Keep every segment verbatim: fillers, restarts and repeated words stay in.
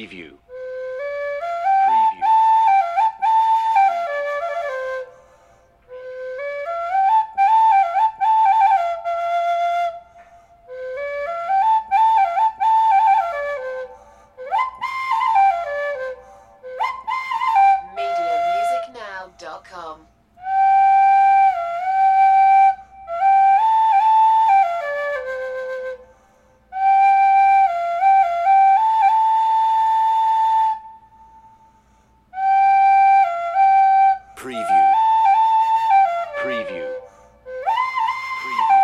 Preview. Preview. media music now dot com. Preview. Preview. Preview.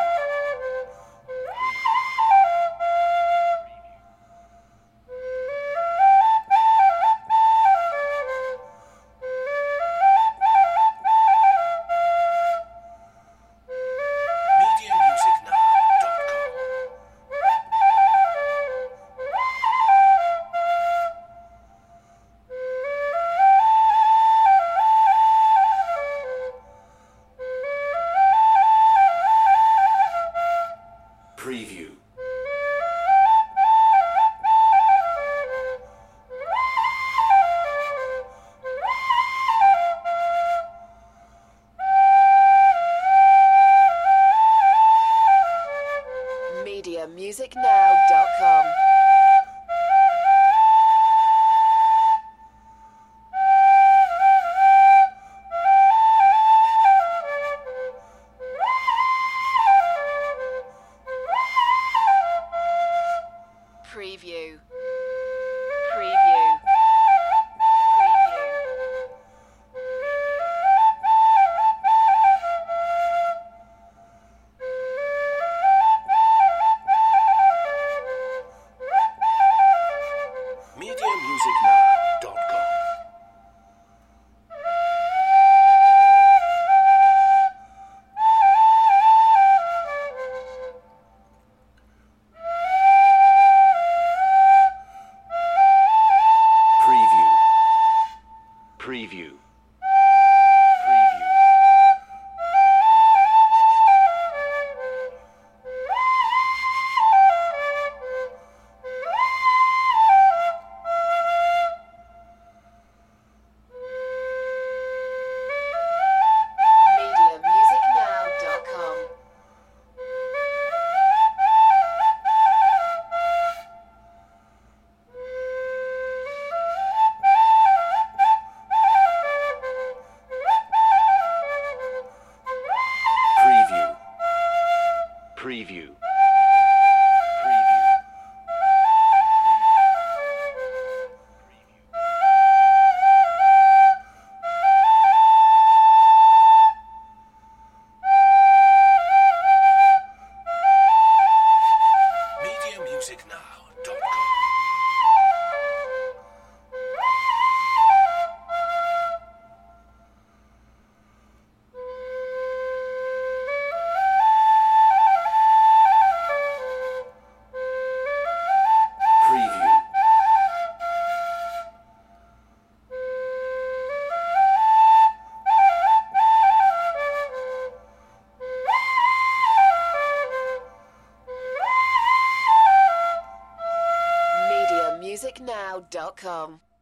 media music now dot com. Preview. media music now dot com. Preview. Preview. Preview. media music now dot com. Preview. Preview. Preview. media music now dot com. Preview. Preview. Preview. media music now dot com. Preview. media music now dot com.